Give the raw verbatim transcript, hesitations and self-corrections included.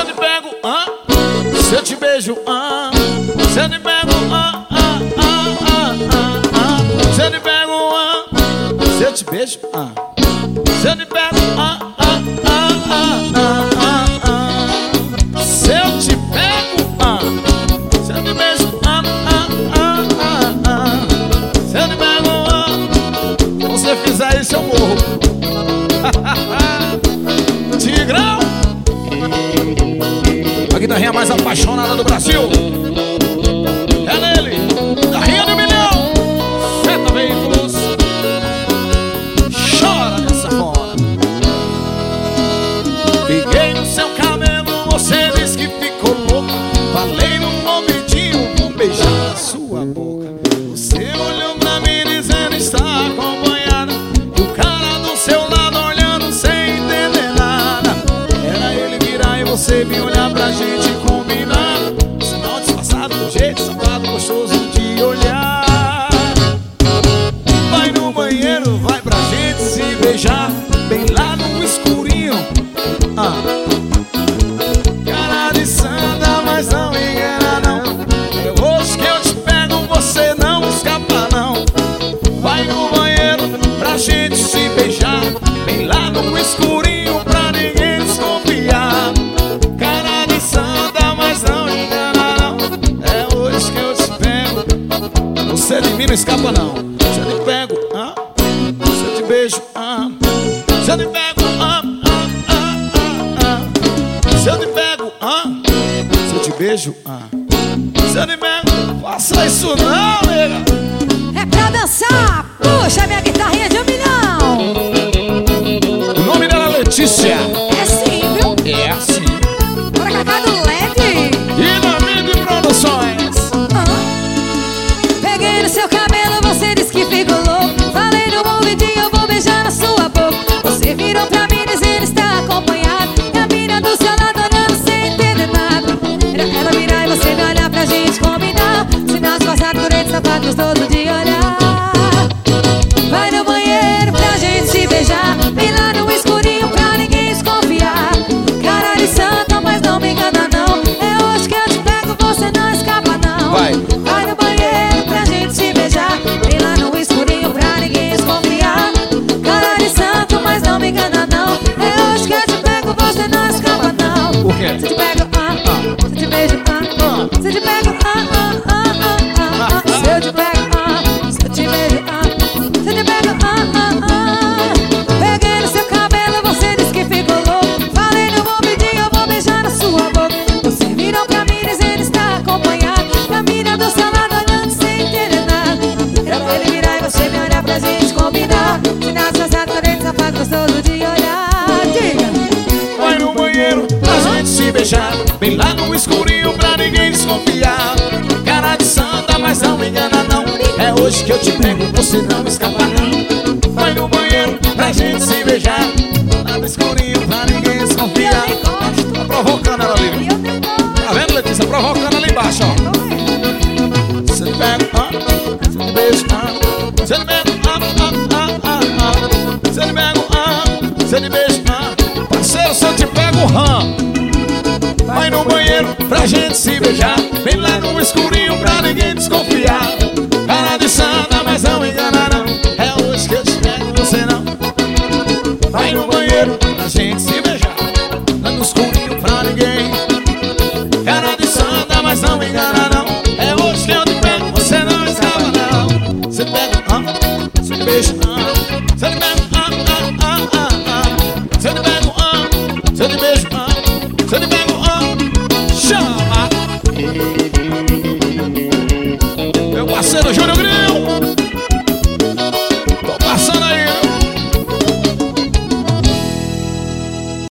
eu te pego, ah, se eu te beijo, ah, se eu te pego, ah, ah, ah, ah, ah, ah, se eu te pego, ah, se eu te beijo, ah, se eu te pego, ah, ah, ah, ah, ah, ah, ah, se eu te pego, ah, se eu te beijo, ah, ah, ah, ah, ah, se eu te pego, ah, se você fizer isso eu morro. Tigrão, a guitarrinha mais apaixonada do Brasil. É nele, guitarrinha de milhão, Feta Veículos. Chora nessa fora. Peguei no seu cabelo, você disse que ficou louca. Falei no ouvidinho, vou beijar na sua boca. Você olhou pra mim dizendo está acompanhada, e o cara do seu lado olhando sem entender nada. Era ele virar e você me olhar pra gente combinar. Sinal disfarçado do jeito safado, gostoso de olhar. Vai no banheiro, vai pra gente se beijar, bem lá no escurinho. Ah. Cara de santa, mas não engana não. É hoje que eu te pego, você não escapa não. Vai no banheiro pra gente se beijar, bem lá no escurinho pra ninguém desconfiar. Cara de santa, mas não engana não. É hoje que eu te pego, você de mim não escapa não. Se eu te pego, ah, se eu te beijo, ah, se eu te pego, ah, ah, ah, ah, ah, se eu te pego, ah, se eu te beijo, ah, se eu te pego, faça isso não, nega. É pra dançar, puxa minha guitarrinha de um milhão. O nome dela é Letícia. É sim, viu? É assim. Bora Cacá do Leve. E na Midi Produções. Ah. Peguei no seu cabelo, você disse que ficou louco. Falei no ouvidinho, eu vou beijar na sua boca. Você virou pra mim dizendo está acompanhado, e a mina do seu lado olhando sem entender nada. Era ela virar e você me olhar pra gente combinar. Sinal disfarçado por ele, safado, gostoso de olhar. Vai no banheiro pra gente se beijar, bem lá no escurinho pra ninguém desconfiar. Cara de santa, mas não me engana não. É hoje que eu te pego, você não escapa não. Vai. Vai no banheiro pra gente se beijar, bem lá no escurinho pra ninguém desconfiar. Cara de santo, mas não me engana não. É hoje que eu te pego, você não escapa não. O quê? Se eu te pego, ah, ah, se eu te beijo, ah, ah, se eu te pego, ah, ah, ah, ah, ah, ah, se eu te pego, ah, se eu te beijo, ah, se eu te pego, ah, ah, ah. Peguei no seu cabelo, você disse que ficou louco. Falei no ouvidinho, eu vou beijar na sua boca. Você virou pra mim dizendo está acompanhado, e a mina do seu lado olhando sem entender nada. Era ele virar e você me olhar pra gente combinar. Sinal disfarçado, corrente, safado, gostoso de olhar. Diga. Vai no banheiro pra gente se beijar, bem lá no escurinho pra ninguém desconfiar. Cara de santa, mas não me engana não. É hoje que eu te pego, você não escapa não. Vai no banheiro pra gente se beijar, lá no escurinho pra ninguém desconfiar. Tá provocando ela ali. Tá vendo, Letícia? Provocando ali embaixo, ó. Você te pega, ah, você te beijo, ah, você te pega, ah, ah, ah, ah, ah, você te pega, ah, você te beijo, ah. Parceiro, se eu te pego, ram. Vai no banheiro pra gente se beijar, bem lá no escurinho pra ninguém desconfiar. Cara de santa, mas não engana não. É hoje que eu te pego, você não. Vai no banheiro pra gente se beijar, lá no escurinho pra ninguém. Cara de santa, mas não engana não. É hoje que eu te pego, você não escapa não. Você pega, ah, você beija, ah, você te pega, ah, ah, ah, ah, ah. Você te pega, ah, você te beija, ah, você te pega, ah, chama. Meu parceiro Júnior Gril.